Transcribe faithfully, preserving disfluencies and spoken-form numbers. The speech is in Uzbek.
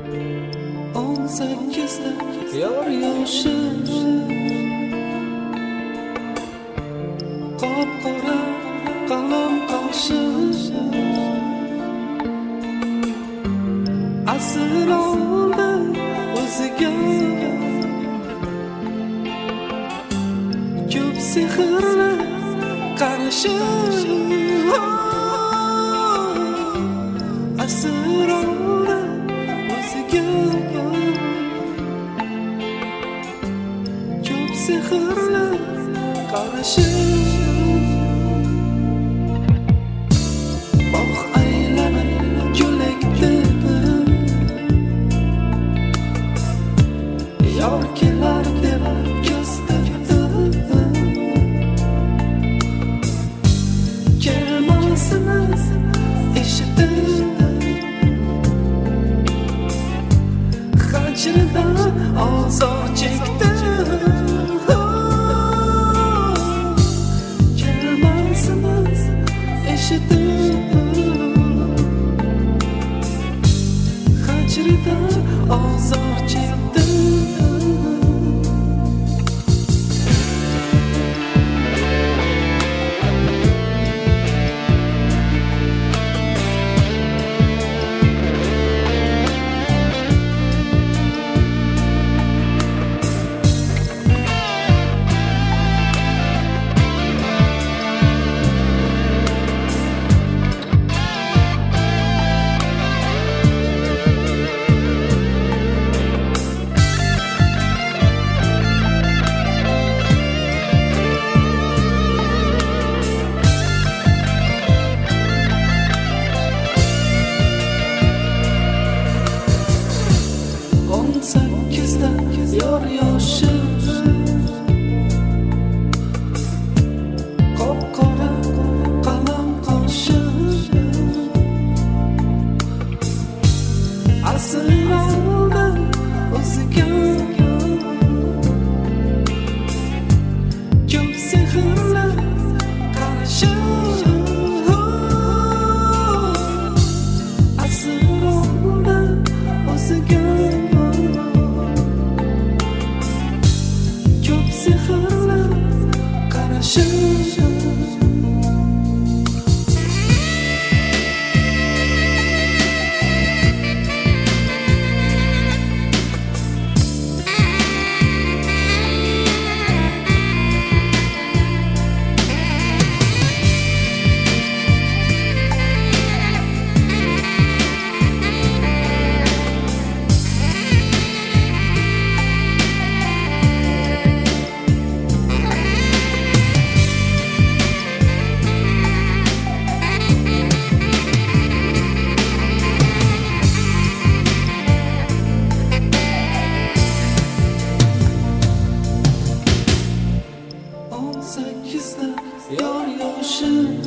on sakkizda yor yoshi, qop-qora qalom qoshi, asr oldi o'ziga ko'p sehrli qarashi, asr oldi o'ziga ko'p sehrli qarashi. Bog' aylanib ko'lakdi, yor kelar deb ko'z taqdi, kelmasini eshitib hajridan ozor chekdi, kelmasini eshitib hajridan ozor chekdi. on sakkizda yor yoshi, qop-qora qalom qoshi, asr oldi o'ziga ko'p sehrli qarashi, asr oldi o'ziga ko'p sehrli qarashi. on sakkizda yor yoshi,